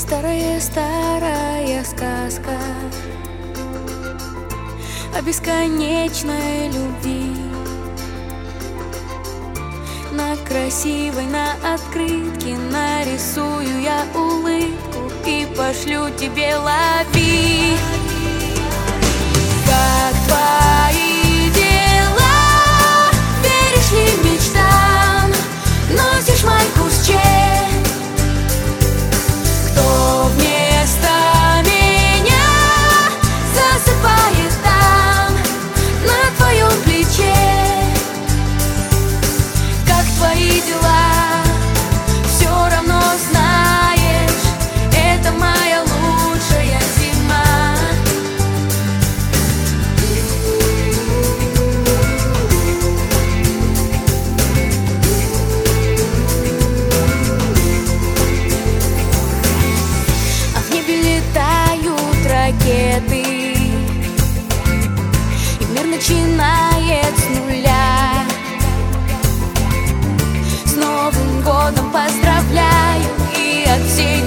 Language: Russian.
Старая сказка о бесконечной любви. На красивой, на открытке нарисую я улыбку и пошлю тебе, лови. Как твои дела? Веришь ли мечтам? Носишь майку с Че? Кто вместо меня засыпает там, на твоем плече? Как твои дела? Все равно знаешь, это моя лучшая зима. А в небе летают ракеты, и мир начинает с нуля. С Новым годом поздравляю и от всей